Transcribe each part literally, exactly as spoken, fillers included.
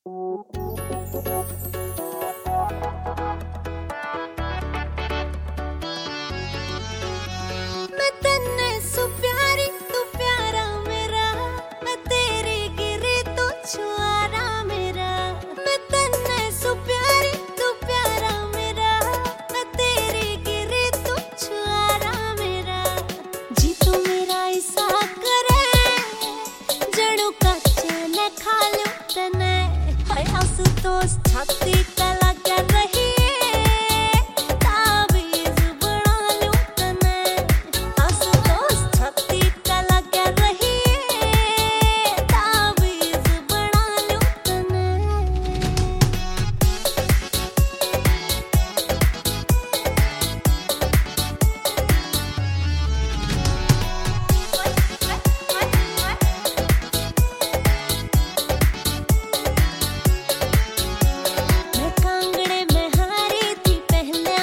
मैं तन्ने सु प्यारी तू प्यारा मेरा, मैं तेरे गिरे तो छुआरा मेरा। मैं तन्ने सु प्यारी तू प्यारा मेरा, मैं तेरे गिरे तो छुआरा मेरा। जी तू मेरा ऐसा करे जड़ों का चैन खा लो तने, हाय आंसू तो छाती तला क्या रही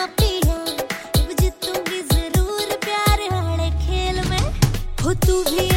तू भी